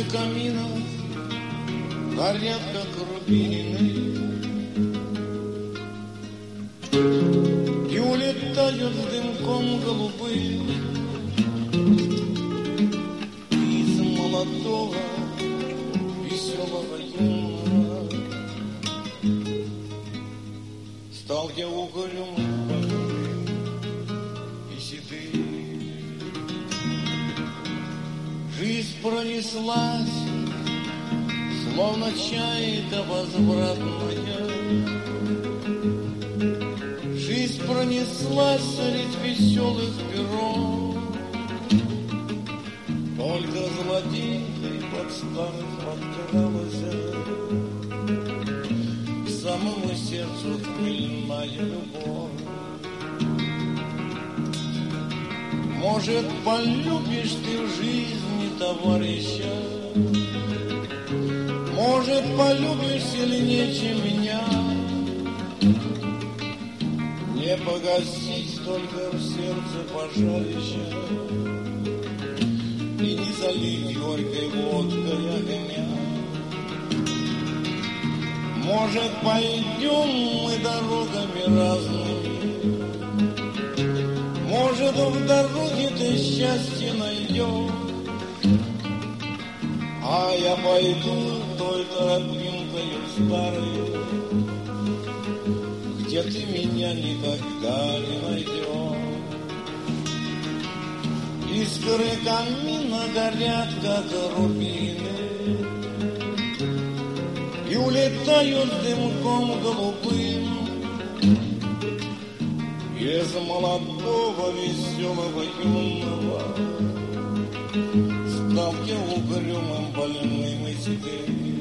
Искры камина горят, как рубины, и улетают дымком голубым из молодого, веселого юного. Стал я угрюмым и седым. Жизнь пронеслась, словно чайка возвратная. Жизнь пронеслась средь веселых перов. Только злодейкой под старых подкралась к самому сердцу хмельная любовь. Может, полюбишь ты в жизни товарища, может, полюбишь сильнее, чем меня. Не погасить только в сердце пожарища и не залить горькой водкой огня. Может, пойдем мы дорогами разными, может, в дороге ты счастье найдешь, а я пойду той тропинкою старой, где ты меня никогда не найдешь. Искры камина горят, как рубины, и улетают дымком голубым из молодого, веселого, юного. Стал я угрюмым, больным и седым.